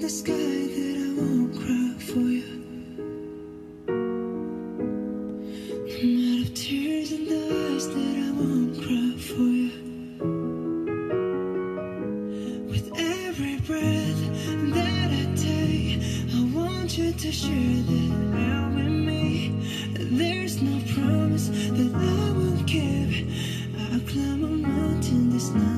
the sky that I won't cry for you. No matter tears in the eyes that I won't cry for you. With every breath that I take, I want you to share that air with me. There's no promise that I won't keep. I'll climb a mountain this night.